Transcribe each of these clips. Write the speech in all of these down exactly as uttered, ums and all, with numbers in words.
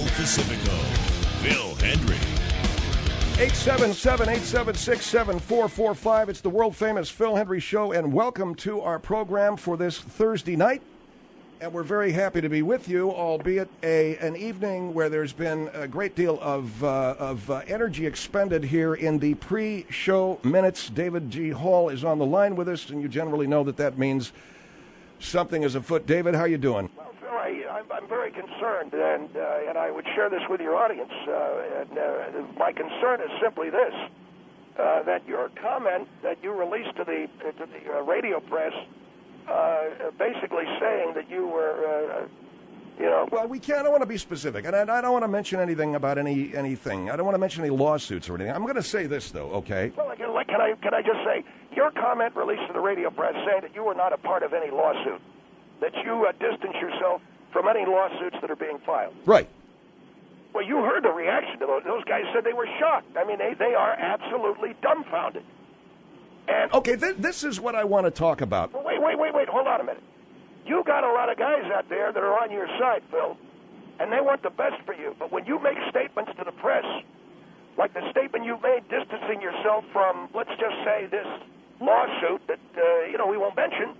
Pacifico, Phil Hendry. eight seven seven, eight seven six, seven four four five. It's the world-famous Phil Hendry Show, and welcome to our program for this Thursday night. And we're very happy to be with you, albeit a an evening where there's been a great deal of, uh, of uh, energy expended here in the pre-show minutes. David G. Hall is on the line with us, and you generally know that that means something is afoot. David, how are you doing? Well, Phil, I, I'm, I'm very concerned, and uh, and I would share this with your audience. Uh, and uh, my concern is simply this, uh, that your comment that you released to the, to the uh, radio press Uh, basically saying that you were, uh, you know... Well, we can't. I don't want to be specific, and I, I don't want to mention anything about any anything. I don't want to mention any lawsuits or anything. I'm going to say this, though, okay? Well, like, like, can I can I just say, your comment released to the radio press saying that you were not a part of any lawsuit, that you uh, distance yourself from any lawsuits that are being filed. Right. Well, you heard the reaction to those. Those guys said they were shocked. I mean, they, they are absolutely dumbfounded. And okay, th- this is what I want to talk about. Well, wait, wait, wait, wait. Hold on a minute. You got a lot of guys out there that are on your side, Phil, and they want the best for you. But when you make statements to the press, like the statement you made distancing yourself from, let's just say, this lawsuit that, uh, you know, we won't mention,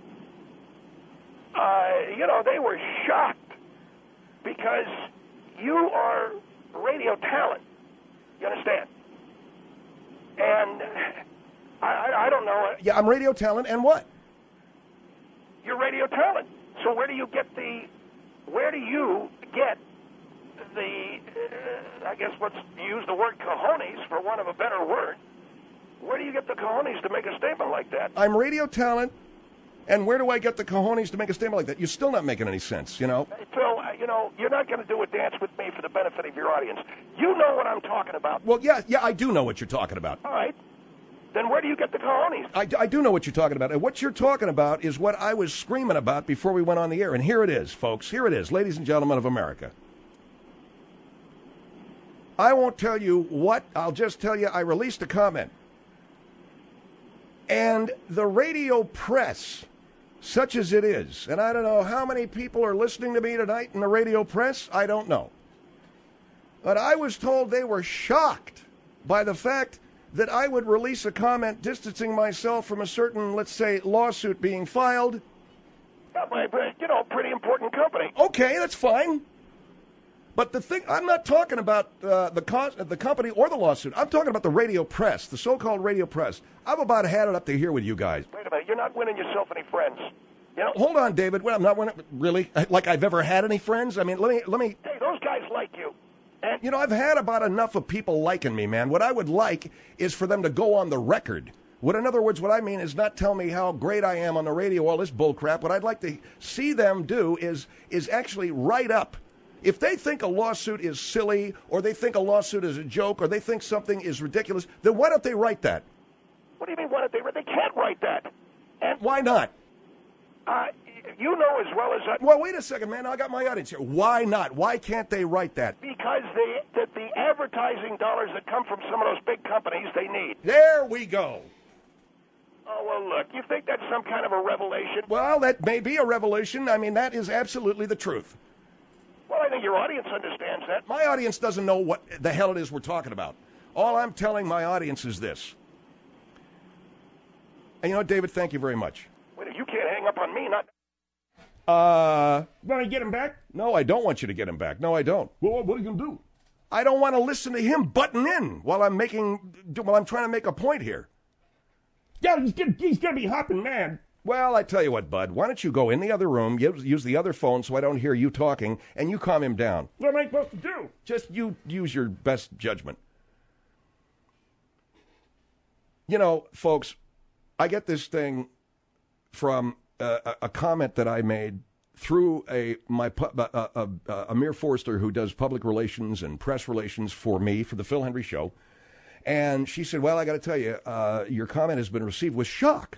uh, you know, they were shocked because you are radio talent. You understand? And... I, I don't know. Yeah, I'm radio talent, and what? You're radio talent. So where do you get the, where do you get the, uh, I guess let's use the word cojones for want of a better word. Where do you get the cojones to make a statement like that? I'm radio talent, and where do I get the cojones to make a statement like that? You're still not making any sense, you know? Hey, Phil, uh, you know, you're not going to do a dance with me for the benefit of your audience. You know what I'm talking about. Well, yeah, yeah, I do know what you're talking about. All right. Then where do you get the cojones? I, I do know what you're talking about. And what you're talking about is what I was screaming about before we went on the air. And here it is, folks. Here it is, ladies and gentlemen of America. I won't tell you what. I'll just tell you I released a comment. And the radio press, such as it is, and I don't know how many people are listening to me tonight in the radio press. I don't know. But I was told they were shocked by the fact that I would release a comment distancing myself from a certain, let's say, lawsuit being filed. Yeah, but, you know, pretty important company. Okay, that's fine. But the thing, I'm not talking about uh, the co- the company or the lawsuit. I'm talking about the radio press, the so-called radio press. I've about had it up to here with you guys. Wait a minute, you're not winning yourself any friends. You know? Hold on, David. Well, I'm not winning. Really? Like I've ever had any friends? I mean, let me let me. Hey, those guys like you. And you know, I've had about enough of people liking me, man. What I would like is for them to go on the record. What, in other words, what I mean is not tell me how great I am on the radio, all this bull crap. What I'd like to see them do is is actually write up. If they think a lawsuit is silly, or they think a lawsuit is a joke, or they think something is ridiculous, then why don't they write that? What do you mean, why don't they write? They can't write that. And why not? Uh, you know as well as I... Well, wait a second, man. I got my audience here. Why not? Why can't they write that? Because the, the, the advertising dollars that come from some of those big companies, they need. There we go. Oh, well, look, you think that's some kind of a revelation? Well, that may be a revelation. I mean, that is absolutely the truth. Well, I think your audience understands that. My audience doesn't know what the hell it is we're talking about. All I'm telling my audience is this. And you know what, David, thank you very much. Wait, you can't hang up on me, not... Uh... Want to get him back? No, I don't want you to get him back. No, I don't. Well, what are you going to do? I don't want to listen to him butting in while I'm making... while I'm trying to make a point here. Yeah, he's going he's to be hopping mad. Well, I tell you what, Bud. Why don't you go in the other room, use, use the other phone so I don't hear you talking, and you calm him down. What am I supposed to do? Just you use your best judgment. You know, folks, I get this thing from uh, a, a comment that I made through a my uh, uh, uh, Amir Forster, who does public relations and press relations for me for the Phil Hendry Show, and she said, "Well, I got to tell you, uh, your comment has been received with shock."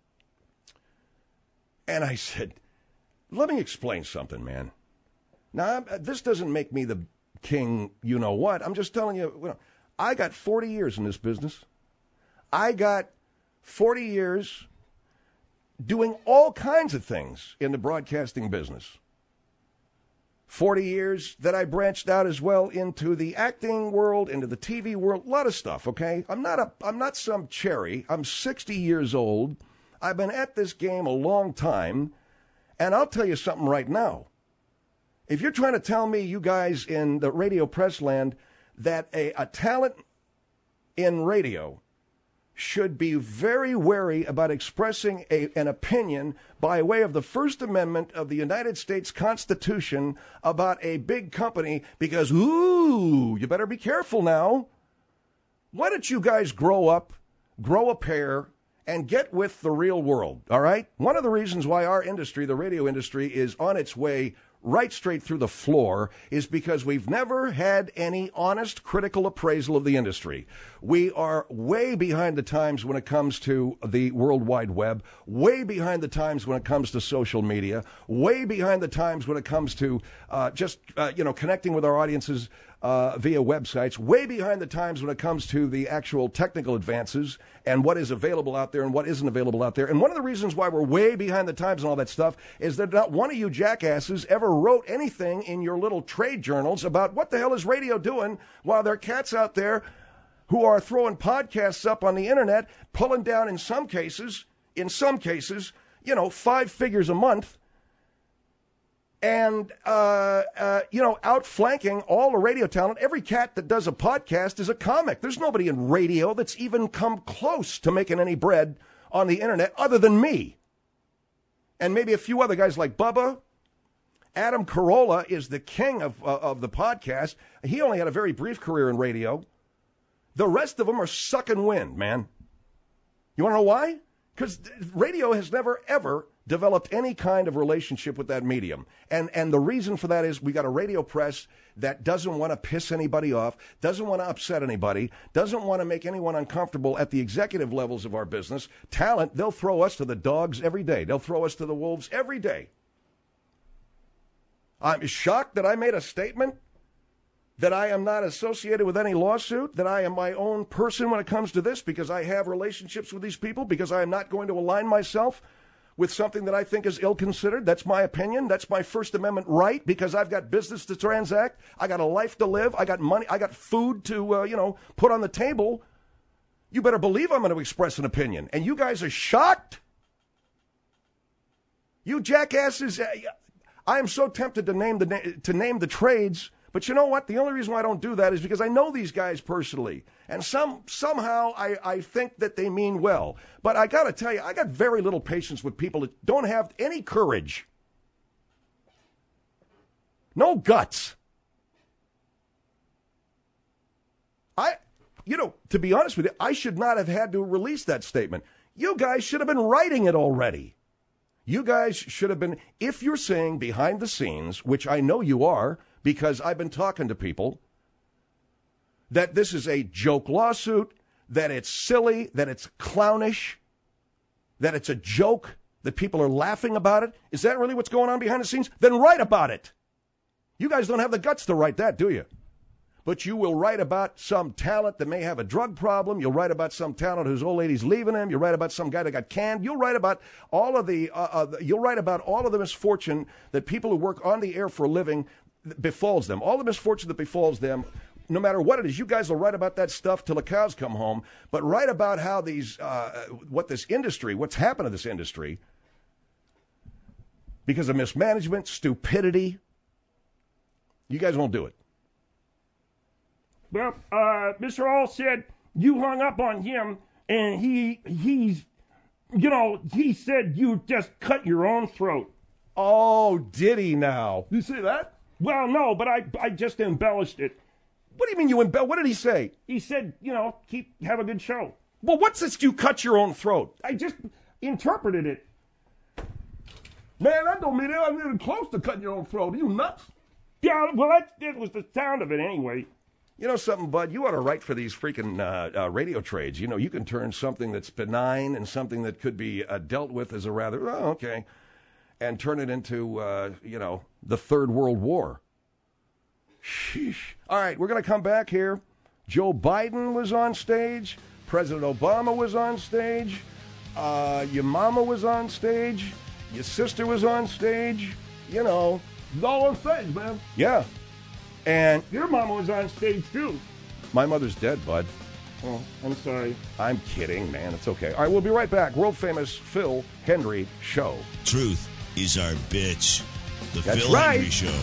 And I said, "Let me explain something, man. Now, this doesn't make me the king, you know what. I'm just telling you, you know, I got forty years in this business. I got forty years doing all kinds of things in the broadcasting business. forty years that I branched out as well into the acting world, into the T V world, a lot of stuff, okay? I'm not a I'm not some cherry. I'm sixty years old. I've been at this game a long time, and I'll tell you something right now. If you're trying to tell me, you guys in the radio press land, that a, a talent in radio should be very wary about expressing a, an opinion by way of the First Amendment of the United States Constitution about a big company because, ooh, you better be careful now. Why don't you guys grow up, grow a pair, and get with the real world, all right? One of the reasons why our industry, the radio industry, is on its way right straight through the floor is because we've never had any honest critical appraisal of the industry. We are way behind the times when it comes to the World Wide Web, way behind the times when it comes to social media, way behind the times when it comes to uh, just, uh, you know, connecting with our audiences uh, via websites, way behind the times when it comes to the actual technical advances and what is available out there and what isn't available out there. And one of the reasons why we're way behind the times and all that stuff is that not one of you jackasses ever wrote anything in your little trade journals about what the hell is radio doing while there are cats out there who are throwing podcasts up on the internet, pulling down in some cases, in some cases, you know, five figures a month, and, uh, uh, you know, outflanking all the radio talent. Every cat that does a podcast is a comic. There's nobody in radio that's even come close to making any bread on the internet other than me. And maybe a few other guys like Bubba. Adam Carolla is the king of, uh, of the podcast. He only had a very brief career in radio. The rest of them are sucking wind, man. You want to know why? Because radio has never, ever developed any kind of relationship with that medium. And and the reason for that is we got a radio press that doesn't want to piss anybody off, doesn't want to upset anybody, doesn't want to make anyone uncomfortable at the executive levels of our business. Talent, they'll throw us to the dogs every day. They'll throw us to the wolves every day. I'm shocked that I made a statement that I am not associated with any lawsuit, that I am my own person when it comes to this because I have relationships with these people, because I am not going to align myself with something that I think is ill-considered. That's my opinion. That's my First Amendment right, because I've got business to transact. I got a life to live. I got money. I got food to, uh, you know, put on the table. You better believe I'm going to express an opinion. And you guys are shocked? You jackasses, uh, I am so tempted to name the na- to name the trades. But you know what? The only reason why I don't do that is because I know these guys personally. And some somehow I, I think that they mean well. But I got to tell you, I got very little patience with people that don't have any courage. No guts. I, you know, to be honest with you, I should not have had to release that statement. You guys should have been writing it already. You guys should have been, if you're saying behind the scenes, which I know you are, because I've been talking to people, that this is a joke lawsuit, that it's silly, that it's clownish, that it's a joke, that people are laughing about it. Is that really what's going on behind the scenes? Then write about it. You guys don't have the guts to write that, do you? But you will write about some talent that may have a drug problem. You'll write about some talent whose old lady's leaving him. You'll write about some guy that got canned. You'll write about all of the, uh, uh, you'll write about all of the misfortune that people who work on the air for a living befalls them, all the misfortune that befalls them, no matter what it is. You guys will write about that stuff till the cows come home, but write about how these, uh, what this industry, what's happened to this industry because of mismanagement, stupidity. You guys won't do it. Well, uh, Mister All said you hung up on him, and he, he's, you know, he said you just cut your own throat. Oh, did he now? You see that? Well, no, but I I just embellished it. What do you mean you embell? What did he say? He said, you know, keep have a good show. Well, what's this? You cut your own throat? I just interpreted it. Man, that don't mean I'm even close to cutting your own throat. Are you nuts? Yeah, well, that, that was the sound of it anyway. You know something, Bud? You ought to write for these freaking uh, uh, radio trades. You know, you can turn something that's benign and something that could be uh, dealt with as a rather, oh, okay, and turn it into, uh, you know, the Third World War. Sheesh. All right, we're going to come back here. Joe Biden was on stage. President Obama was on stage. Uh, your mama was on stage. Your sister was on stage. You know, It's all on stage, man. Yeah. And Your mama was on stage too. my mother's dead, bud. Oh, I'm sorry. I'm kidding, man. It's okay. All right, we'll be right back. World famous Phil Hendrie Show. Truth is our bitch. The That's Phil right. Hendrie Show.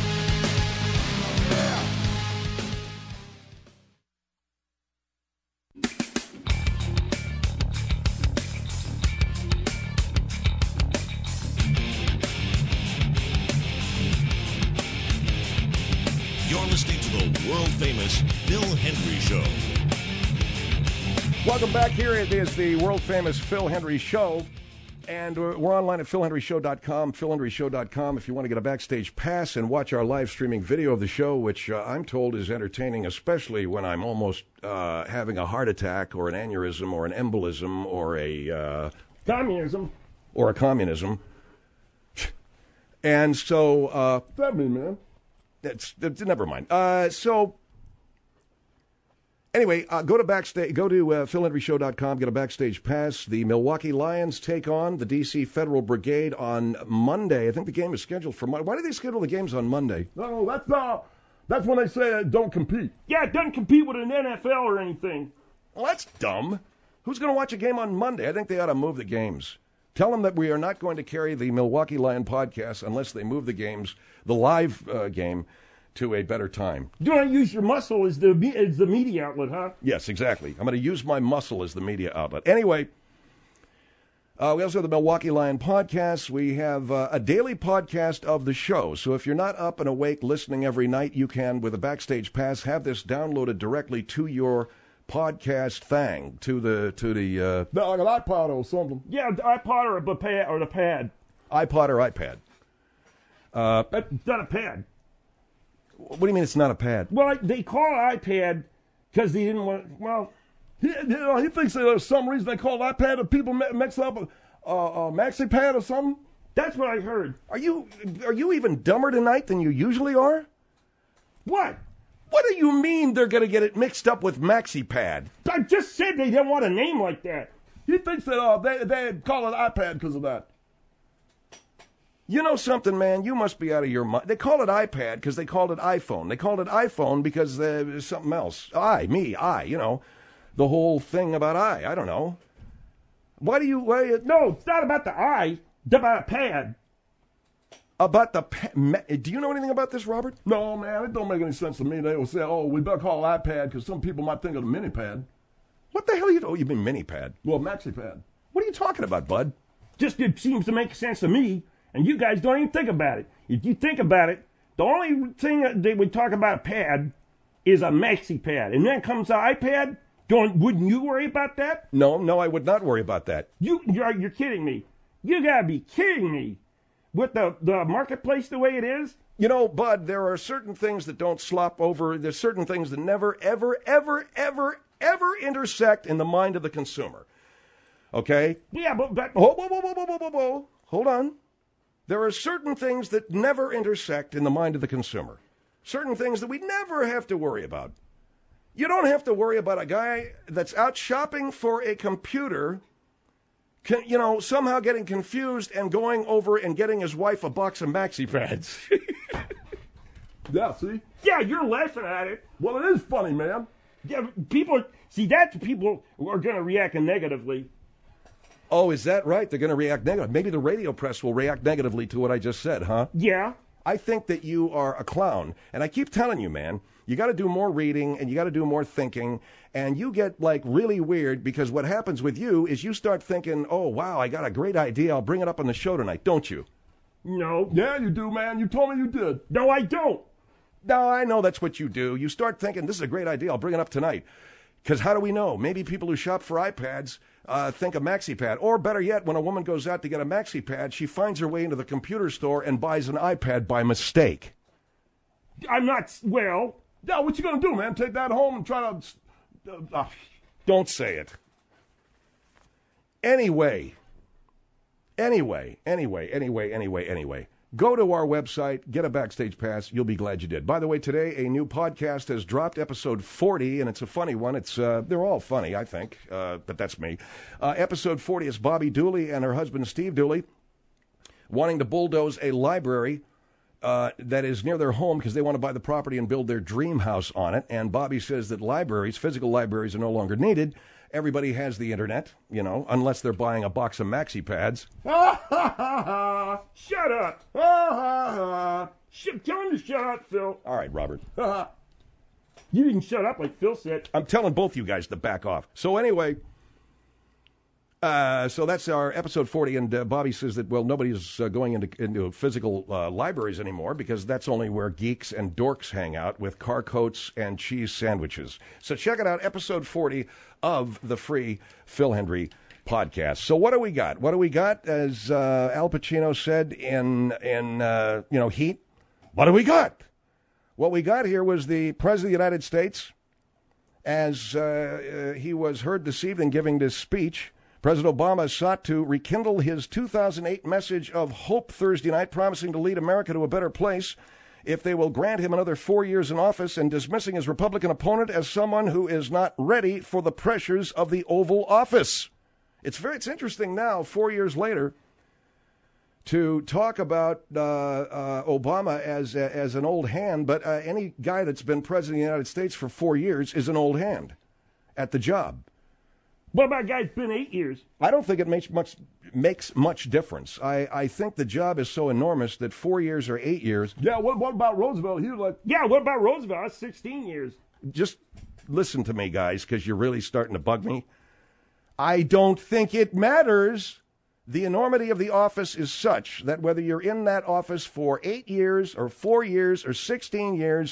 You're listening to the world-famous Phil Hendrie Show. Welcome back. Here it is, the world famous Phil Hendrie Show. And we're we're online at phil hendrie show dot com, phil hendrie show dot com, if you want to get a backstage pass and watch our live streaming video of the show, which uh, I'm told is entertaining, especially when I'm almost uh, having a heart attack or an aneurysm or an embolism or a uh, Communism. or a communism. And so uh, What's that mean, man? It's, it's never mind. Uh, so anyway, uh, go to backstage. Go to uh, phil hendrie show dot com. Get a backstage pass. The Milwaukee Lions take on the D C Federal Brigade on Monday. I think the game is scheduled for Monday. Why do they schedule the games on Monday? No, that's uh, that's when they say uh, don't compete. Yeah, it doesn't compete with an N F L or anything. Well, that's dumb. Who's going to watch a game on Monday? I think they ought to move the games. Tell them that we are not going to carry the Milwaukee Lion podcast unless they move the games, the live uh, game, to a better time. You want to use your muscle as the me- as the media outlet, huh? Yes, exactly. I'm going to use my muscle as the media outlet. Anyway, uh, we also have the Milwaukee Lion podcast. We have uh, a daily podcast of the show. So if you're not up and awake listening every night, you can, with a backstage pass, have this downloaded directly to your podcast thing, to the to the uh, No, like an iPod or something. Yeah, the iPod or the pad or the pad. iPod or iPad. Uh, That's not a pad. what do you mean it's not a pad? Well, they call it iPad because they didn't want. Well, He, you know, he thinks that there's some reason they call it iPad and people mi- mix up a, a, a maxi pad or something. that's what I heard. Are you are you even dumber tonight than you usually are? What? What do you mean they're going to get it mixed up with MaxiPad? I just said they didn't want a name like that. He thinks that uh, they they call it iPad because of that. You know something, man? You must be out of your mind. They call it iPad because they called it iPhone. They called it iPhone because uh, there's something else. I, me, I, you know, the whole thing about I. I don't know. Why do you, why, No, it's not about the I. It's about a pad. about the, pa- ma- do you know anything about this, Robert? No, man, it don't make any sense to me. They will say, oh, we better call it iPad because some people might think of the mini pad. What the hell are you, oh, you mean mini pad? Well, maxi pad. What are you talking about, bud? Just it seems to make sense to me, and you guys don't even think about it. If you think about it, the only thing that they would talk about a pad is a maxi pad, and then comes the iPad. Don't wouldn't you worry about that? No, no, I would not worry about that. You you're, you're kidding me. You gotta be kidding me. With the the marketplace the way it is, You know, Bud, there are certain things that don't slop over. There's certain things that never, ever, ever, ever, ever intersect in the mind of the consumer. Okay? yeah, but, but Whoa, whoa, whoa, whoa, whoa, whoa, whoa, whoa. Hold on. There are certain things that never intersect in the mind of the consumer. Certain things that we never have to worry about. You don't have to worry about a guy that's out shopping for a computer, can, you know, somehow getting confused and going over and getting his wife a box of maxi pads. Yeah, see? yeah, you're laughing at it. Well, it is funny, man. Yeah, people see that's people are gonna react negatively. Oh, is that right? They're going to react negative. Maybe the radio press will react negatively to what I just said, huh? Yeah. I think that you are a clown. And I keep telling you, man, you got to do more reading and you got to do more thinking. And you get like really weird because what happens with you is you start thinking, oh, wow, I got a great idea. I'll bring it up on the show tonight, don't you? No. Yeah, you do, man. You told me you did. No, I don't. No, I know that's what you do. You start thinking, this is a great idea. I'll bring it up tonight. Because how do we know? Maybe people who shop for iPads uh, think a MaxiPad. Or better yet, when a woman goes out to get a MaxiPad, she finds her way into the computer store and buys an iPad by mistake. I'm not. Well, Yeah, what you gonna do, man? Take that home and try to... Uh, uh, Don't say it. Anyway, anyway, anyway, anyway, anyway, anyway. Go to our website, get a backstage pass. You'll be glad you did. By the way, today a new podcast has dropped, episode forty, and it's a funny one. It's uh, they're all funny, I think, uh, but that's me. Uh, episode forty is Bobby Dooley and her husband Steve Dooley wanting to bulldoze a library uh, that is near their home because they want to buy the property and build their dream house on it. And Bobby says that libraries, physical libraries, are no longer needed. Everybody has the internet, you know, unless they're buying a box of maxi pads. Ha ha ha ha! Shut up! Ha ha ha! Sh- Tell him to shut up, Phil. All right, Robert. Ha ha! You didn't shut up like Phil said. I'm telling both you guys to back off. So anyway, uh, so that's our episode forty, and uh, Bobby says that, well, nobody's uh, going into, into physical uh, libraries anymore because that's only where geeks and dorks hang out with car coats and cheese sandwiches. So check it out, episode forty of the free Phil Hendrie podcast. So what do we got? What do we got? As uh, Al Pacino said in, in uh, you know, Heat, what do we got? What we got here was the President of the United States, as uh, uh, he was heard this evening giving this speech. President Obama sought to rekindle his two thousand eight message of hope Thursday night, promising to lead America to a better place if they will grant him another four years in office, and dismissing his Republican opponent as someone who is not ready for the pressures of the Oval Office. It's very, it's interesting now, four years later, to talk about uh, uh, Obama as uh, as an old hand, but uh, any guy that's been president of the United States for four years is an old hand at the job. What about a guy that's been eight years? I don't think it makes much makes much difference. I, I think the job is so enormous that four years or eight years. Yeah, what, what about Roosevelt? He was like, Yeah, what about Roosevelt? That's sixteen years. Just listen to me, guys, because you're really starting to bug me. I don't think it matters. The enormity of the office is such that whether you're in that office for eight years or four years or sixteen years,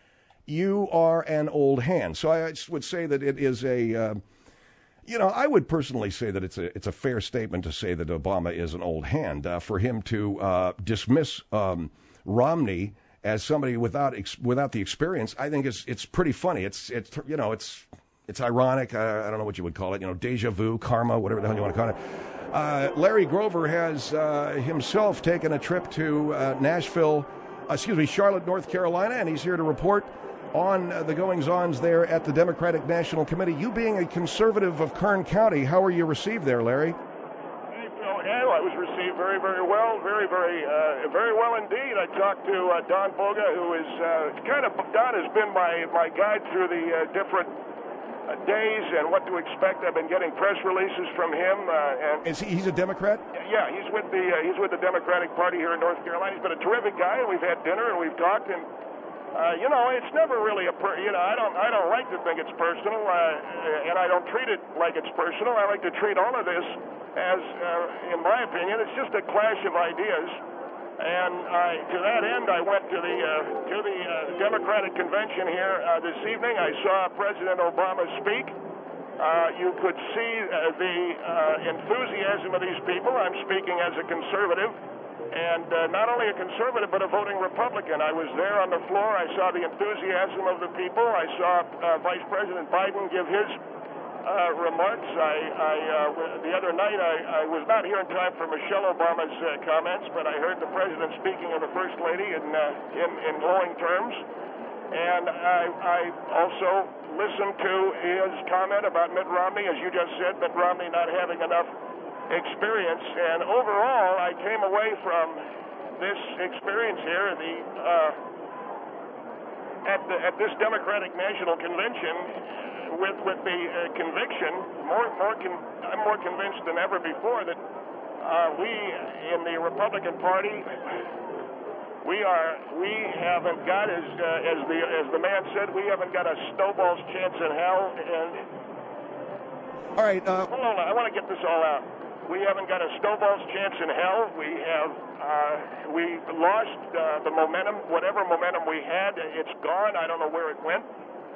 you are an old hand. So I would say that it is a, uh, you know, I would personally say that it's a it's a fair statement to say that Obama is an old hand. Uh, for him to uh, dismiss um, Romney as somebody without ex- without the experience, I think it's it's pretty funny. It's it's you know it's it's ironic. Uh, I don't know what you would call it. You know, deja vu, karma, whatever the hell you want to call it. Uh, Larry Grover has uh, himself taken a trip to uh, Nashville, uh, excuse me, Charlotte, North Carolina, and he's here to report on uh, the goings-ons there at the Democratic National Committee. You being a conservative of Kern County, how were you received there, Larry? Hey, Phil, yeah, I was received very, very well, very, very, uh, very well indeed. I talked to uh, Don Boga, who is uh, kind of, Don has been my, my guide through the uh, different Uh, days and what to expect. I've been getting press releases from him. Uh, and Is he, he's a Democrat? Yeah, he's with the uh, he's with the Democratic Party here in North Carolina. He's been a terrific guy, and we've had dinner and we've talked. And uh, you know, it's never really a per- you know I don't I don't like to think it's personal, uh, and I don't treat it like it's personal. I like to treat all of this as, uh, in my opinion, it's just a clash of ideas. And I, to that end, I went to the uh, to the uh, Democratic convention here uh, this evening. I saw President Obama speak. Uh, you could see uh, the uh, enthusiasm of these people. I'm speaking as a conservative, and uh, not only a conservative, but a voting Republican. I was there on the floor. I saw the enthusiasm of the people. I saw uh, Vice President Biden give his Uh, remarks. I, I uh, the other night I, I was not here in time for Michelle Obama's uh, comments, but I heard the president speaking of the first lady in uh, in, in glowing terms, and I, I also listened to his comment about Mitt Romney, as you just said, Mitt Romney not having enough experience. And overall, I came away from this experience here, the uh, at the, at this Democratic National Convention. With with the uh, conviction, more more con- I'm more convinced than ever before that uh, we in the Republican Party we are we haven't got as uh, as the as the man said we haven't got a snowball's chance in hell. And all right, uh, hold on, I want to get this all out. We haven't got a snowball's chance in hell. We have uh, we lost uh, the momentum, whatever momentum we had. It's gone. I don't know where it went.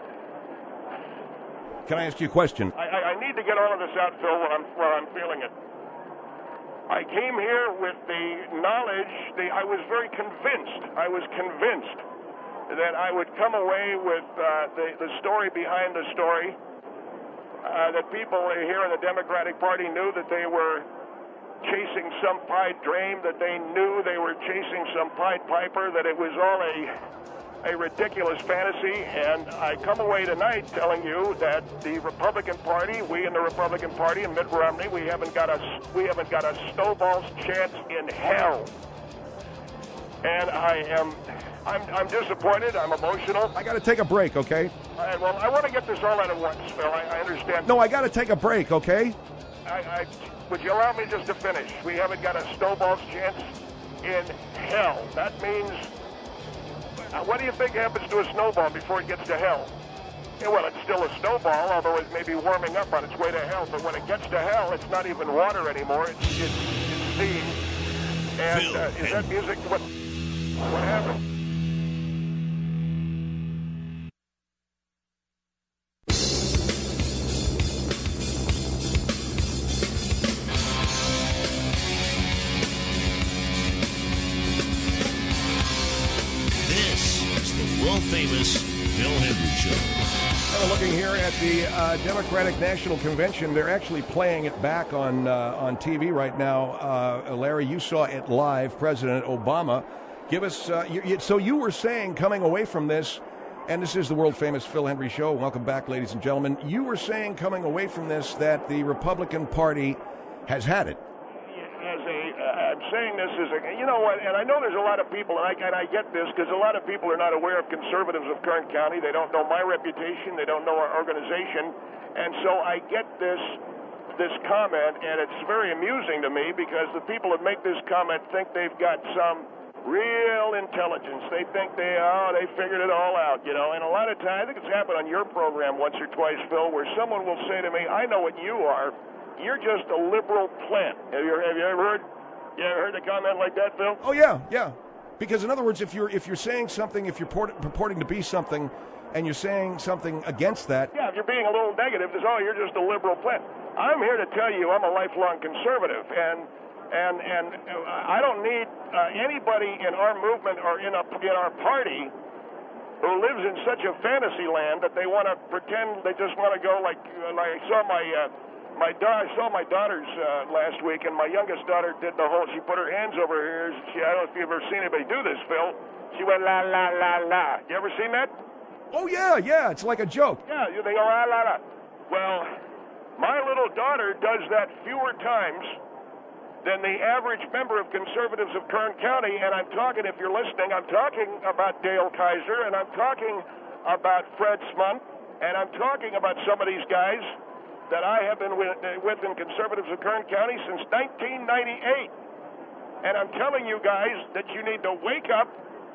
Can I ask you a question? I, I need to get all of this out, Phil, while I'm, while I'm feeling it. I came here with the knowledge, the, I was very convinced, I was convinced that I would come away with uh, the, the story behind the story, uh, that people here in the Democratic Party knew that they were chasing some Pied dream, that they knew they were chasing some Pied Piper, that it was all a... a ridiculous fantasy, and I come away tonight telling you that the Republican Party, we in the Republican Party and Mitt Romney, we haven't got a we haven't got a snowball's chance in hell. and I am, I'm, I'm disappointed. I'm emotional. I got to take a break, okay? All right, well, I want to get this all out at once, Phil. I, I understand. No, I got to take a break, okay? I, I, would you allow me just to finish? We haven't got a snowball's chance in hell. That means, uh, what do you think happens to a snowball before it gets to hell? Yeah, well, it's still a snowball, although it may be warming up on its way to hell. But when it gets to hell, it's not even water anymore. It's, it's, it's steam. And uh, is that music? What, what happened? This is the world-famous Phil Hendry Show. Uh, looking here at the uh, Democratic National Convention, they're actually playing it back on uh, on T V right now. Uh, Larry, you saw it live. President Obama, give us. Uh, you, you, so you were saying coming away from this, and this is the world famous Phil Hendry Show. Welcome back, ladies and gentlemen. You were saying coming away from this that the Republican Party has had it. As a, uh, I'm saying this as a, you know what, and I know there's a lot of people, and I, and I get this, because a lot of people are not aware of conservatives of Kern County. They don't know my reputation. They don't know our organization. And so I get this, this comment, and it's very amusing to me, because the people that make this comment think they've got some real intelligence. They think they, oh, they figured it all out, you know. And a lot of times, I think it's happened on your program once or twice, Phil, where someone will say to me, I know what you are. You're just a liberal plant. Have you, have you ever heard? You ever heard a comment like that, Phil? Oh yeah, yeah. Because in other words, if you're if you're saying something, if you're port- purporting to be something, and you're saying something against that, yeah, if you're being a little negative, it's oh, you're just a liberal plant. I'm here to tell you, I'm a lifelong conservative, and and and I don't need uh, anybody in our movement or in a in our party who lives in such a fantasy land that they want to pretend they just want to go like like I saw my. Uh, My daughter, I saw my daughters uh, last week, and my youngest daughter did the whole. She put her hands over her ears. She, I don't know if you've ever seen anybody do this, Phil. She went la la la la. You ever seen that? oh yeah, yeah, it's like a joke. Yeah, they go la la la. Well, my little daughter does that fewer times than the average member of conservatives of Kern County. And I'm talking, if you're listening, I'm talking about Dale Kaiser, and I'm talking about Fred Smunt, and I'm talking about some of these guys that I have been with, uh, with in conservatives of Kern County since nineteen ninety-eight. And I'm telling you guys that you need to wake up.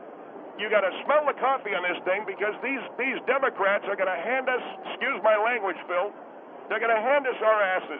You got to smell the coffee on this thing, because these, these Democrats are going to hand us, excuse my language, Phil, they're going to hand us our asses.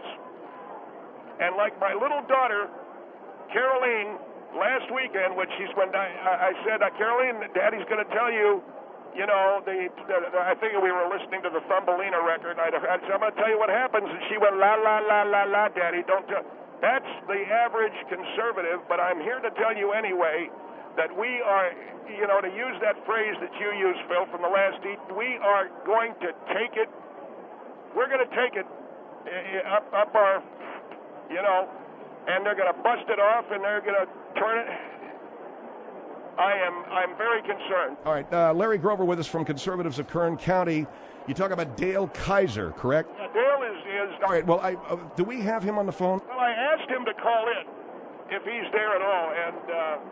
And like my little daughter, Caroline, last weekend, when she's when I, I said, uh, Caroline, Daddy's going to tell you, you know, the, the, the I think we were listening to the Thumbelina record. I, I said, I'm going to tell you what happens. And she went, la, la, la, la, la, Daddy, don't tell. That's the average conservative, but I'm here to tell you anyway that we are, you know, to use that phrase that you used, Phil, from the last eat, we are going to take it, we're going to take it uh, up, up our, you know, and they're going to bust it off, and they're going to turn it. I am I'm very concerned. All right, uh, Larry Grover with us from Conservatives of Kern County. You talk about Dale Kaiser, correct? Yeah, Dale is... is all right, well, I, uh, do we have him on the phone? Well, I asked him to call in, if he's there at all, and...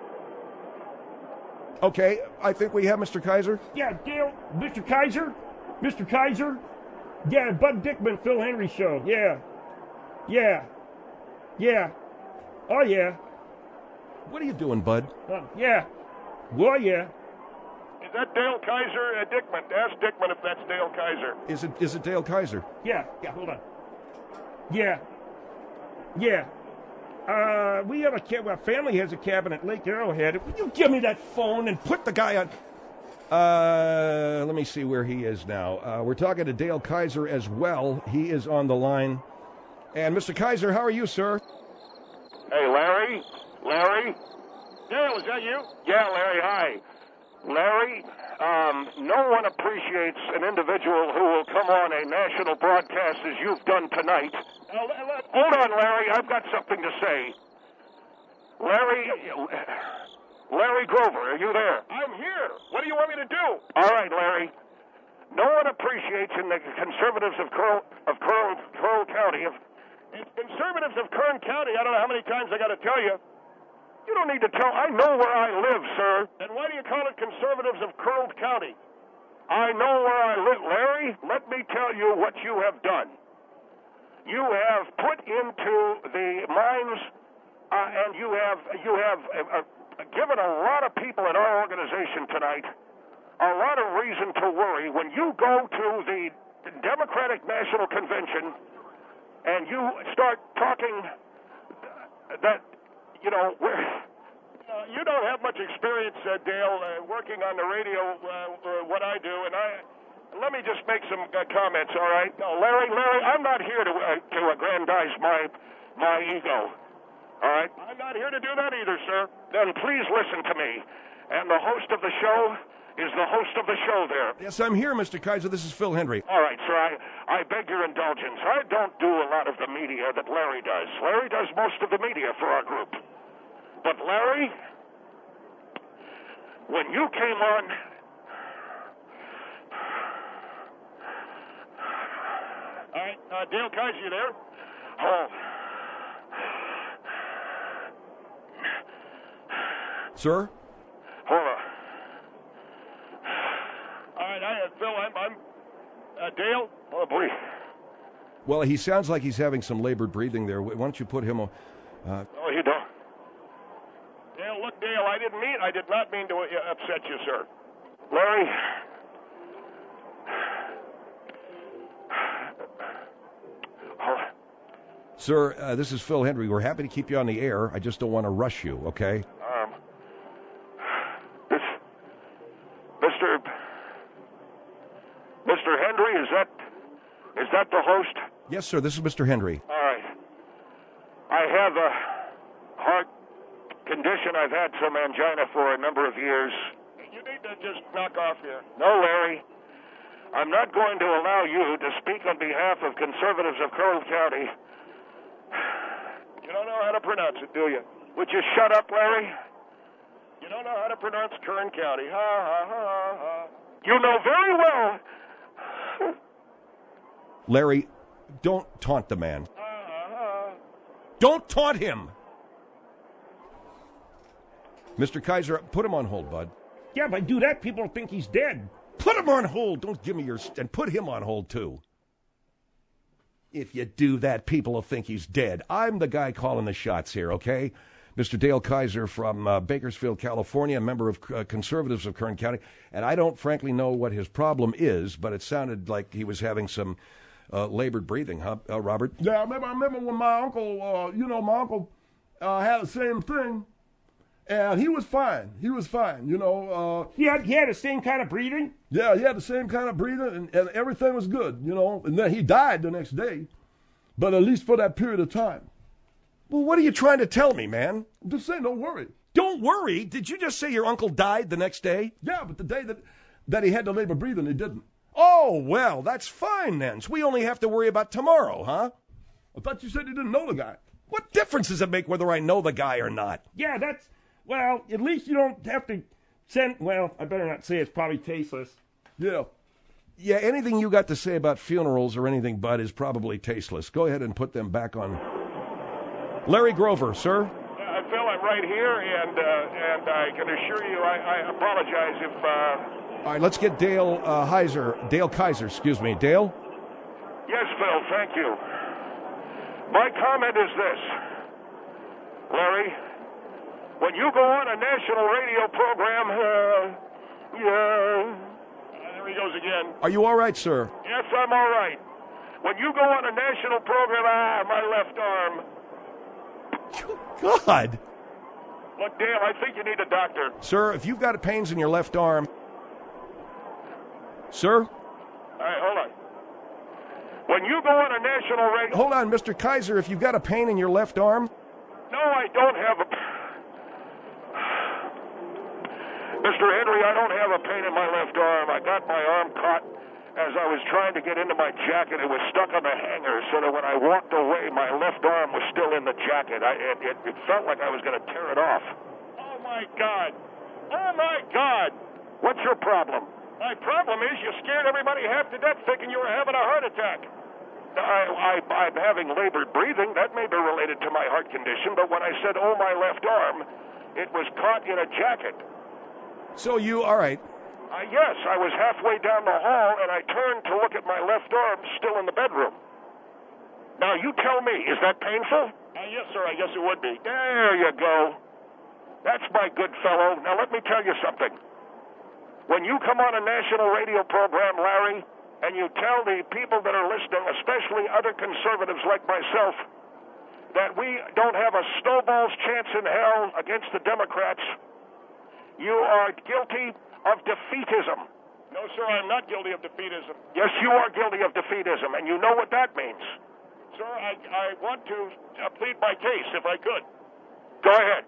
Uh... Okay, I think we have Mister Kaiser. Yeah, Dale, Mister Kaiser? Mister Kaiser? Yeah, Bud Dickman, Phil Hendry Show. Yeah. Yeah. Yeah. Oh, yeah. What are you doing, Bud? Uh, yeah. Well, yeah. Is that Dale Kaiser? Uh, Dickman. Ask Dickman if that's Dale Kaiser. Is it is it Dale Kaiser? Yeah. Yeah, hold on. Yeah. Yeah. Uh, we have a ca- our family has a cabin at Lake Arrowhead. Will you give me that phone and put The guy on. Uh, let me see where he is now. Uh, we're talking to Dale Kaiser as well. He is on the line. And Mister Kaiser, how are you, sir? Hey, Larry? Larry? Dale, is that you? Yeah, Larry, hi. Larry, um, no one appreciates an individual who will come on a national broadcast as you've done tonight. Uh, hold on, Larry, I've got something to say. Larry, Larry Grover, are you there? I'm here. What do you want me to do? All right, Larry. No one appreciates in the conservatives of Curl, of Curl, Curl County, of it's conservatives of Kern County, I don't know how many times I got to tell you, You don't need to tell. I know where I live, sir. And why do you call it Conservatives of Curl County? I know where I live. Larry, let me tell you what you have done. You have put into the minds, uh, and you have you have uh, uh, given a lot of people in our organization tonight a lot of reason to worry. When you go to the Democratic National Convention and you start talking that, you know, we're, uh, you don't have much experience, uh, Dale, uh, working on the radio, uh, uh, what I do, and I. Let me just make some uh, comments, all right? No, Larry, Larry, I'm not here to uh, to aggrandize my my ego, all right? I'm not here to do that either, sir. Then please listen to me. And the host of the show is the host of the show there. Yes, I'm here, Mister Kaiser. This is Phil Hendry. All right, sir, I, I beg your indulgence. I don't do a lot of the media that Larry does. Larry does most of the media for our group. But Larry, when you came on... All right, uh, Dale Kaiser, you there? Oh. Sir? Hold on. All right, I, uh, Phil, I'm, I'm uh, Dale. Oh, boy. Well, he sounds like he's having some labored breathing there. Why don't you put him on... Uh... Oh, you don't? Dale, look, Dale, I didn't mean, I did not mean to uh, upset you, sir. Larry... Sir, uh, this is Phil Hendry. We're happy to keep you on the air. I just don't want to rush you, okay? Um, this, Mister Mister Hendry, is that is that the host? Yes, sir. This is Mister Hendry. All right. I have a heart condition. I've had some angina for a number of years. You need to just knock off here. No, Larry. I'm not going to allow you to speak on behalf of conservatives of Curl County. You don't know how to pronounce it, do you? Would you shut up, Larry? You don't know how to pronounce Kern County. Ha, ha, ha, ha. You know very well. Larry, don't taunt the man. Ha, ha, ha. Don't taunt him! Mister Kaiser, put him on hold, bud. Yeah, if I do that, people will think he's dead. Put him on hold! Don't give me your... And put him on hold, too. If you do that, people will think he's dead. I'm the guy calling the shots here, okay? Mister Dale Kaiser from uh, Bakersfield, California, a member of uh, Conservatives of Kern County. And I don't frankly know what his problem is, but it sounded like he was having some uh, labored breathing, huh, uh, Robert? Yeah, I remember, I remember when my uncle, uh, you know, my uncle uh, had the same thing, and he was fine. He was fine, you know. Uh, He had, he had the same kind of breathing? yeah, he had the same kind of breathing, and, and everything was good, you know. And then he died the next day, but at least for that period of time. Well, what are you trying to tell me, man? I'm just saying, don't worry. Don't worry. Did you just say your uncle died the next day? Yeah, but the day that, that he had the labor breathing, he didn't. Oh, well, that's fine then. So we only have to worry about tomorrow, huh? I thought you said you didn't know the guy. What difference does it make whether I know the guy or not? Yeah, that's, well, at least you don't have to send, well, I better not say it's probably tasteless. Yeah. Yeah, anything you got to say about funerals or anything but is probably tasteless. Go ahead and put them back on. Larry Grover, sir. Uh, Phil, I'm right here, and uh, and I can assure you, I, I apologize if. Uh... All right, let's get Dale uh, Heiser, Dale Kaiser, excuse me, Dale. Yes, Phil, thank you. My comment is this, Larry. When you go on a national radio program, uh, yeah, uh, there he goes again. Are you all right, sir? Yes, I'm all right. When you go on a national program, ah, my left arm. God. Look, Dale, I think you need a doctor. Sir, if you've got pains in your left arm... Sir? All right, hold on. When you go on a national radio... Hold on, Mister Kaiser, if you've got a pain in your left arm... No, I don't have a... Mister Henry, I don't have a pain in my left arm. I got my arm caught as I was trying to get into my jacket. It was stuck on the hanger, so that when I walked away, my left arm was still in the jacket. I, it, it, it felt like I was going to tear it off. Oh, my God. Oh, my God. What's your problem? My problem is you scared everybody half to death thinking you were having a heart attack. I, I, I'm having labored breathing. That may be related to my heart condition, but when I said, oh, my left arm, it was caught in a jacket. So you, all right. Uh, yes, I was halfway down the hall, and I turned to look at my left arm still in the bedroom. Now, you tell me, is that painful? Uh, yes, sir, I guess it would be. There you go. That's my good fellow. Now, let me tell you something. When you come on a national radio program, Larry, and you tell the people that are listening, especially other conservatives like myself, that we don't have a snowball's chance in hell against the Democrats, you are guilty of defeatism. No, sir, I'm not guilty of defeatism. Yes, you are guilty of defeatism, and you know what that means. Sir, I, I want to uh, plead my case, if I could. Go ahead.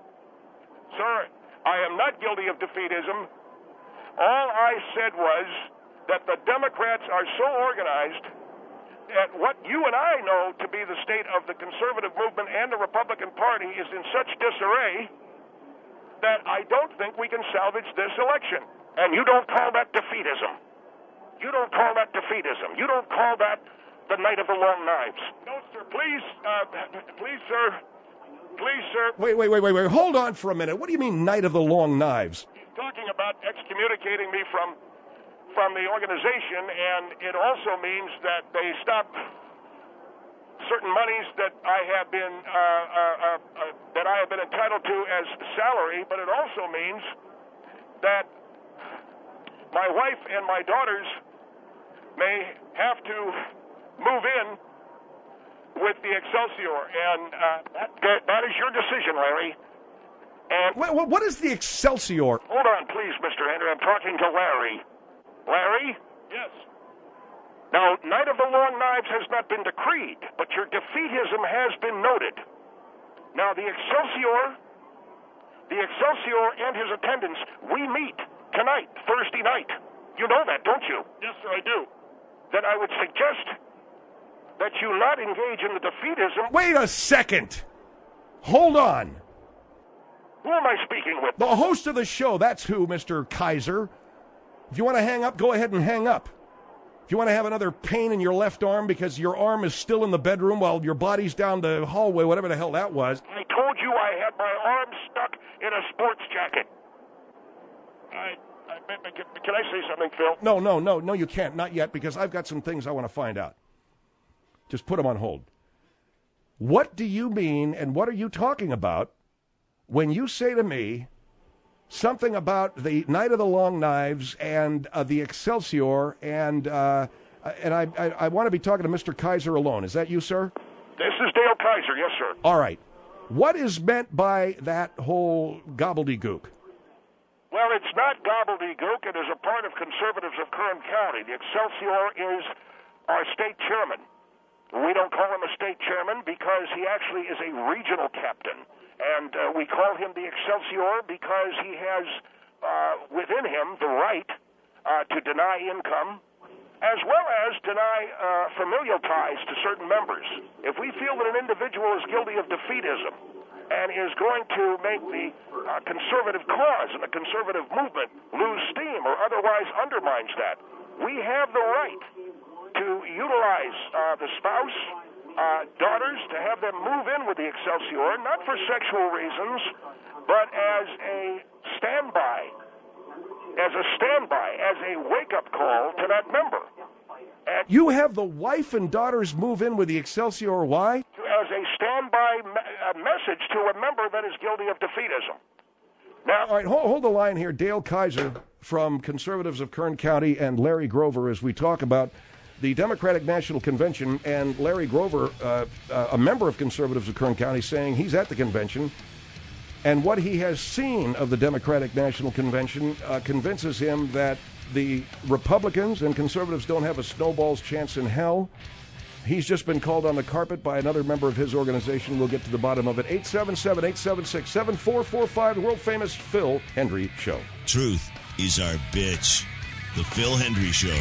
Sir, I am not guilty of defeatism. All I said was that the Democrats are so organized that what you and I know to be the state of the conservative movement and the Republican Party is in such disarray that I don't think we can salvage this election. And you don't call that defeatism. You don't call that defeatism. You don't call that the night of the long knives. No, sir. Please, uh, please, sir. Please, sir. Wait, wait, wait, wait, wait. Hold on for a minute. What do you mean, night of the long knives? He's talking about excommunicating me from from the organization, and it also means that they stop certain monies that I have been uh, uh, uh, uh, that I have been entitled to as salary. But it also means that my wife and my daughters may have to move in with the Excelsior, and uh, that, that, that is your decision, Larry. And what, what is the Excelsior? Hold on, please, Mister Henry. I'm talking to Larry. Larry? Yes. Now, Night of the Long Knives has not been decreed, but your defeatism has been noted. Now, the Excelsior, the Excelsior and his attendants, we meet tonight, Thursday night. You know that, don't you? Yes, sir, I do. Then I would suggest that you not engage in the defeatism. Wait a second. Hold on. Who am I speaking with? The host of the show, that's who, Mister Kaiser. If you want to hang up, go ahead and hang up. If you want to have another pain in your left arm because your arm is still in the bedroom while your body's down the hallway, whatever the hell that was. I told you I had my arm stuck in a sports jacket. I, I can, can I say something, Phil? No, no, no, no, you can't. Not yet, because I've got some things I want to find out. Just put them on hold. What do you mean, and what are you talking about when you say to me something about the Night of the Long Knives and uh, the Excelsior, and uh, and I, I, I want to be talking to Mister Kaiser alone. Is that you, sir? This is Dale Kaiser, yes, sir. All right. What is meant by that whole gobbledygook? Well, it's not gobbledygook. It is a part of conservatives of Kern County. The Excelsior is our state chairman. We don't call him a state chairman because he actually is a regional captain. And uh, we call him the Excelsior because he has uh, within him the right uh, to deny income as well as deny uh, familial ties to certain members. If we feel that an individual is guilty of defeatism and is going to make the uh, conservative cause and the conservative movement lose steam or otherwise undermines that, we have the right to utilize uh, the spouse, uh, daughters, to have them move in with the Excelsior, not for sexual reasons, but as a standby, as a standby, as a wake-up call to that member. And you have the wife and daughters move in with the Excelsior, why? As a standby me- a message to a member that is guilty of defeatism. Now, all right, hold, hold the line here. Dale Kaiser from Conservatives of Kern County and Larry Grover as we talk about the Democratic National Convention, and Larry Grover, uh, uh, a member of Conservatives of Kern County, saying he's at the convention, and what he has seen of the Democratic National Convention uh, convinces him that the Republicans and Conservatives don't have a snowball's chance in hell. He's just been called on the carpet by another member of his organization. We'll get to the bottom of it. eight seven seven, eight seven six, seven four four five, the world-famous Phil Hendrie Show. Truth is our bitch. The Phil Hendrie Show.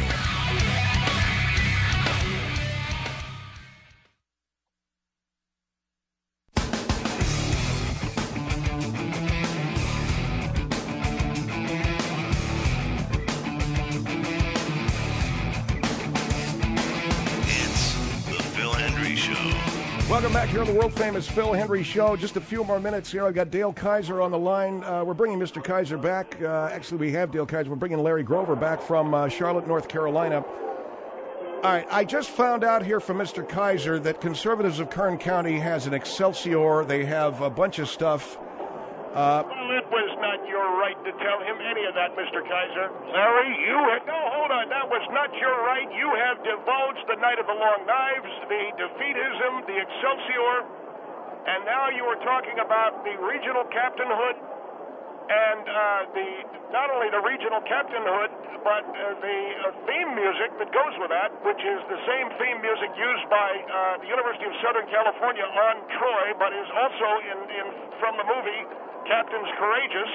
Welcome back here on the world-famous Phil Hendry Show. Just a few more minutes here. I've got Dale Kaiser on the line. Uh, we're bringing Mister Kaiser back. Uh, actually, we have Dale Kaiser. We're bringing Larry Grover back from uh, Charlotte, North Carolina. All right, I just found out here from Mister Kaiser that Conservatives of Kern County has an Excelsior. They have a bunch of stuff. Uh, well, it was not your right to tell him any of that, Mister Kaiser. Larry, you had... No, hold on. That was not your right. You have divulged the Night of the Long Knives, the defeatism, the Excelsior, and now you are talking about the regional captainhood and uh, the not only the regional captainhood, but uh, the uh, theme music that goes with that, which is the same theme music used by uh, the University of Southern California on Troy, but is also in, in from the movie Captains Courageous.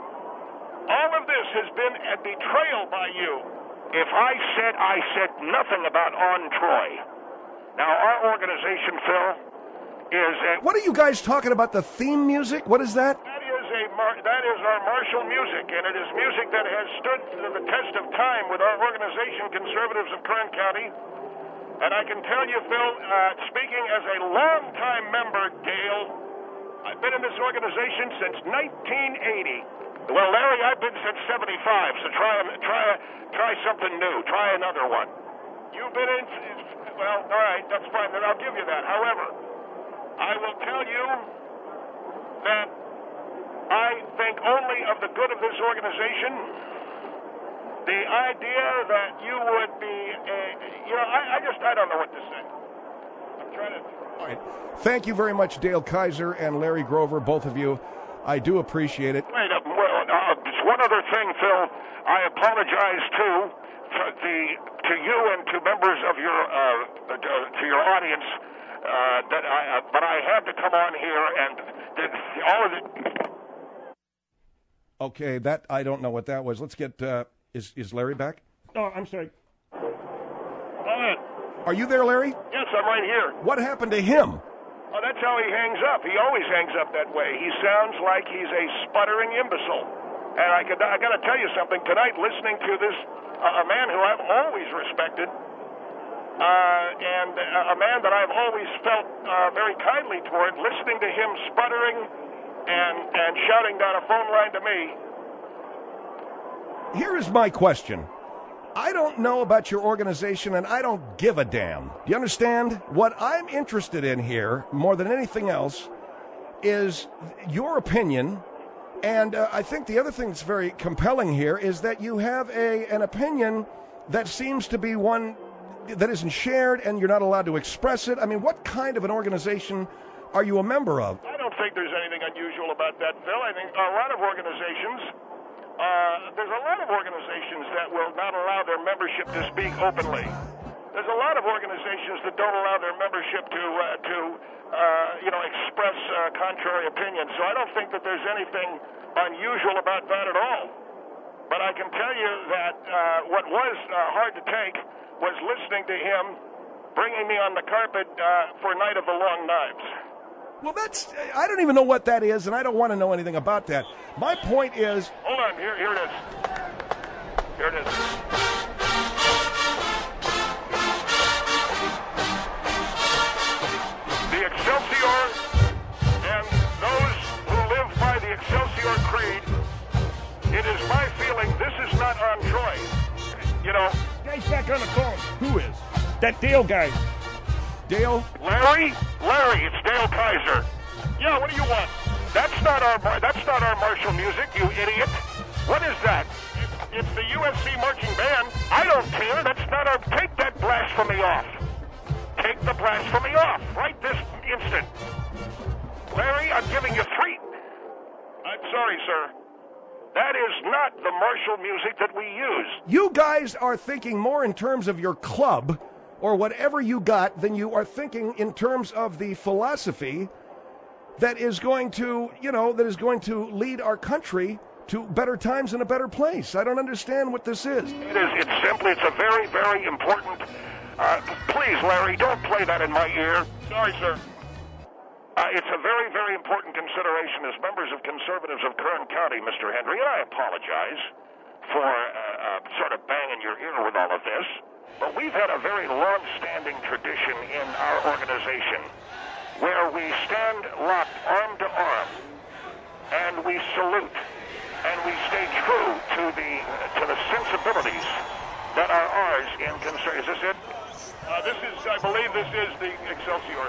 All of this has been a betrayal by you. If I said I said nothing about On Troy. Now, our organization, Phil, is a... What are you guys talking about, the theme music? What is that? That is, a mar- that is our martial music, and it is music that has stood the test of time with our organization, Conservatives of Kern County. And I can tell you, Phil, uh, speaking as a longtime member, Dale, I've been in this organization since nineteen eighty. Well, Larry, I've been since seventy-five, so try try try something new. Try another one. You've been in... Well, all right, that's fine. Then I'll give you that. However, I will tell you that I think only of the good of this organization. The idea that you would be a... You know, I, I just... I don't know what to say. I'm trying to... All right. Thank you very much, Dale Kaiser and Larry Grover, both of you. I do appreciate it. Wait, uh, well, uh, just one other thing, Phil. I apologize too for the to you and to members of your uh, to your audience uh, that I uh, but I had to come on here and that all of it. Okay, that I don't know what that was. Let's get. Uh, is is Larry back? Oh, I'm sorry. Go ahead. Are you there, Larry? Yes, I'm right here. What happened to him? Oh, that's how he hangs up. He always hangs up that way. He sounds like he's a sputtering imbecile. And I, could, I got to tell you something. Tonight, listening to this, uh, a man who I've always respected, uh, and a man that I've always felt uh, very kindly toward, listening to him sputtering and, and shouting down a phone line to me. Here is my question. I don't know about your organization, and I don't give a damn. Do you understand? What I'm interested in here, more than anything else, is your opinion. And uh, I think the other thing that's very compelling here is that you have a an opinion that seems to be one that isn't shared, and you're not allowed to express it. I mean, what kind of an organization are you a member of? I don't think there's anything unusual about that, Phil. I think a lot of organizations... Uh, there's a lot of organizations that will not allow their membership to speak openly. There's a lot of organizations that don't allow their membership to, uh, to uh, you know, express uh, contrary opinions. So I don't think that there's anything unusual about that at all. But I can tell you that uh, what was uh, hard to take was listening to him bringing me on the carpet uh, for Night of the Long Knives. Well, that's, I don't even know what that is, and I don't want to know anything about that. My point is... Hold on, here, here it is. Here it is. The Excelsior and those who live by the Excelsior Creed, it is my feeling this is not on Troy. You know... Guy's back on the phone. Who is? That Dale guy. Dale? Larry? Larry, it's Dale Kaiser. Yeah, what do you want? That's not our that's not our martial music, you idiot. What is that? It's, it's the U S C marching band. I don't care. That's not our... Take that blasphemy off. Take the blasphemy off right this instant. Larry, I'm giving you three... I'm sorry, sir. That is not the martial music that we use. You guys are thinking more in terms of your club or whatever you got than you are thinking in terms of the philosophy that is going to, you know, that is going to lead our country to better times and a better place. I don't understand what this is. It is. It's simply, it's a very, very important... Uh, please, Larry, don't play that in my ear. Sorry, sir. Uh, it's a very, very important consideration as members of Conservatives of Kern County, Mister Hendry, and I apologize for uh, uh, sort of banging your ear with all of this. But we've had a very long-standing tradition in our organization where we stand locked arm to arm, and we salute, and we stay true to the to the sensibilities that are ours in concern. Is this it? Uh, this is, I believe, this is the Excelsior.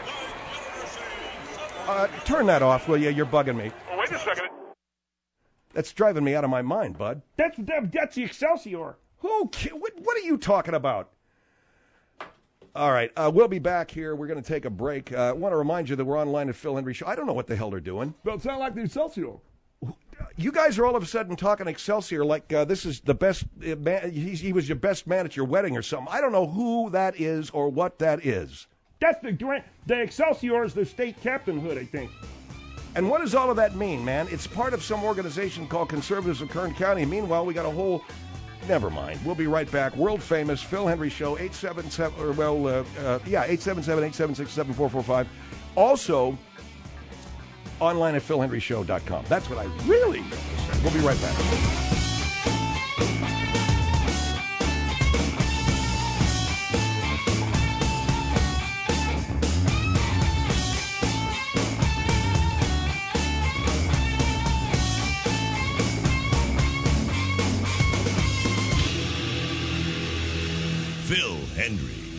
Uh, turn that off, will you? You're bugging me. Oh, wait a second. That's driving me out of my mind, bud. That's that, that's the Excelsior. Who? ca- What, what are you talking about? All right, uh, we'll be back here. We're going to take a break. Uh, I want to remind you that we're online at Phil Hendry Show. I don't know what the hell they're doing. Don't sound like the Excelsior. You guys are all of a sudden talking Excelsior like uh, this is the best. Uh, man, he's, he was your best man at your wedding or something. I don't know who that is or what that is. That's the grand. The Excelsior is the state captainhood, I think. And what does all of that mean, man? It's part of some organization called Conservatives of Kern County. Meanwhile, we got a whole. Never mind. We'll be right back. World famous Phil Hendry Show, eight seven seven, or well, uh, uh, yeah, eight seven seven, eight seven six, seven four four five. Also, online at phil hendry show dot com. That's what I really meant to say. We'll be right back. Phil Hendry.